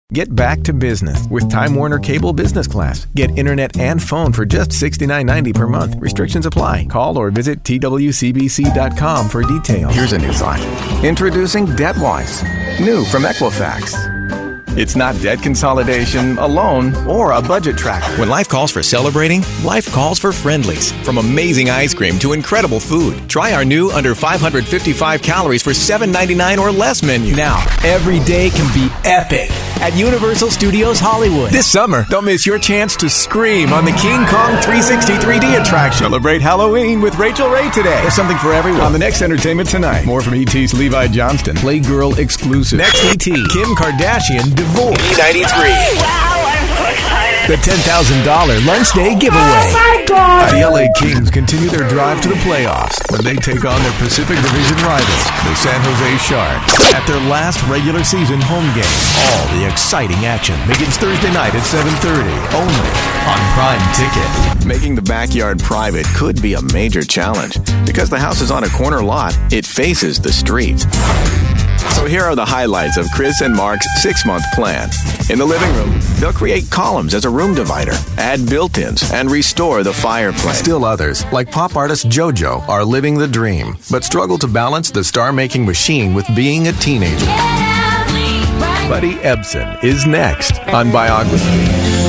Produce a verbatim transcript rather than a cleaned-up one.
Get back to business with Time Warner Cable Business Class. Get internet and phone for just sixty-nine ninety per month. Restrictions apply. Call or visit T W C B C dot com for details. Here's a new thought. Introducing DebtWise. New from Equifax. It's not debt consolidation, a loan, or a budget tracker. When life calls for celebrating, life calls for Friendly's. From amazing ice cream to incredible food, try our new under five hundred fifty-five calories for seven ninety-nine or less menu. Now, every day can be epic at Universal Studios Hollywood. This summer, don't miss your chance to scream on the King Kong three sixty three D attraction. Celebrate Halloween with Rachel Ray today. There's something for everyone on the next Entertainment Tonight. More from E T's Levi Johnston. Playgirl exclusive. Next E T, Kim Kardashian divorce. B ninety-three. Wow, I'm so excited. The ten thousand dollars Lunch Day giveaway. Oh my God. The L A Kings continue their drive to the playoffs when they take on their Pacific Division rivals, the San Jose Sharks, at their last regular season home game. All the exciting action begins Thursday night at seven thirty, only on Prime Ticket. Making the backyard private could be a major challenge. Because the house is on a corner lot, it faces the street. So here are the highlights of Chris and Mark's six-month plan. In the living room, they'll create columns as a room divider, add built-ins, and restore the fireplace. Still others, like pop artist JoJo, are living the dream, but struggle to balance the star-making machine with being a teenager. Buddy Ebsen is next on Biography.